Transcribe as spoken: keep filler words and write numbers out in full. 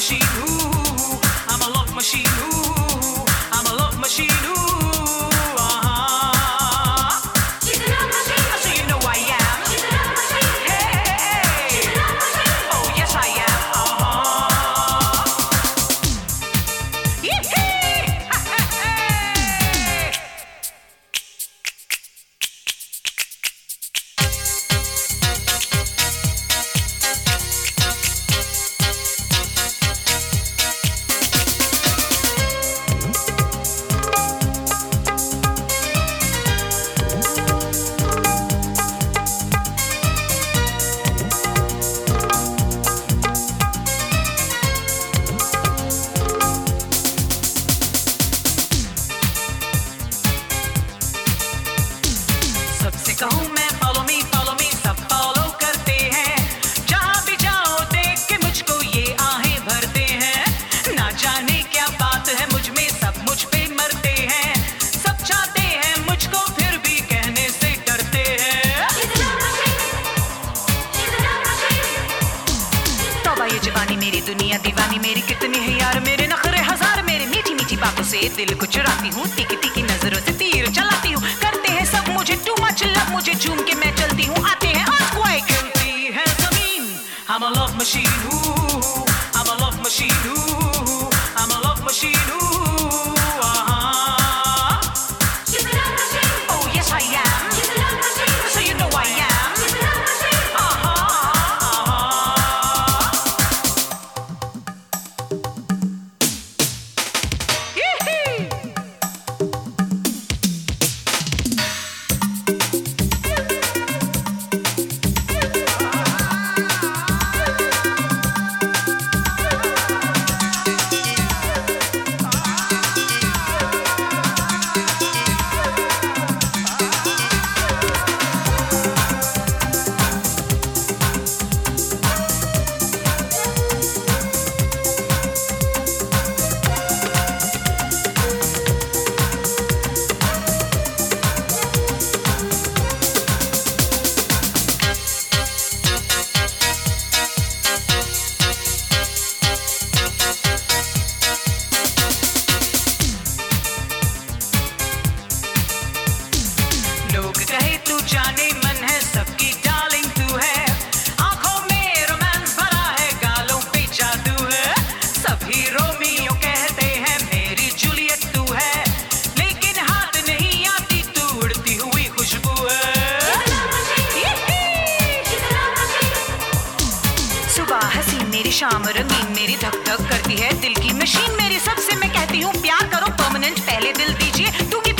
machine. Ooh, I'm a love machine. Ooh, I'm a love machine. Ooh, uh-huh. She's a love machine. So you know I am. She's a love machine. Hey, hey, hey. She's a love machine. Oh yes I am. Uh-huh. Yee-hee. Ha, ha, hey. सबसे कहूँ मैं follow me, follow me, सब follow करते हैं। जहाँ भी जाओ देख के मुझको ये आहें भरते हैं। ना जाने क्या बात है मुझ में, सब मुझ पे मरते हैं। सब चाहते हैं मुझको फिर भी कहने से डरते हैं। She's a love machine. She's a love machine. तौबा ये जवानी मेरी दुनिया दीवानी मेरी कितनी है यार मेरे नखरे हजार मेरे मीठी मीठी बातों से दिल को चुराती हूँ तीखी तीखी नजरों से तीर चलाती हूँ करते हैं सब मुझे टू मच लव मुझे झूम के मैं चलती हूँ आते हैं earthquake हिलती है जमीन I'm a love machine ooh, I'm a love machine ooh, I'm a love machine ooh, uh-huh. She's a love machine. Oh yes I am She's a love machine. so you know I am She's a love machine. uh-huh, uh-huh. Yee-hee. लोग कहे तू जाने मन है सबकी darling तू है आंखों में रोमांस भरा है गालों पे जादू है सभी रोमियो कहते हैं मेरी जूलियट तू है लेकिन हाथ नहीं आती तू उड़ती हुई खुशबू है She's a love machine. सुबह हसीन मेरी शाम रंगीन मेरी धक धक करती है दिल की मशीन मेरी सबसे मैं कहती हूँ प्यार करो परमानेंट पहले दिल दीजिए दूंगी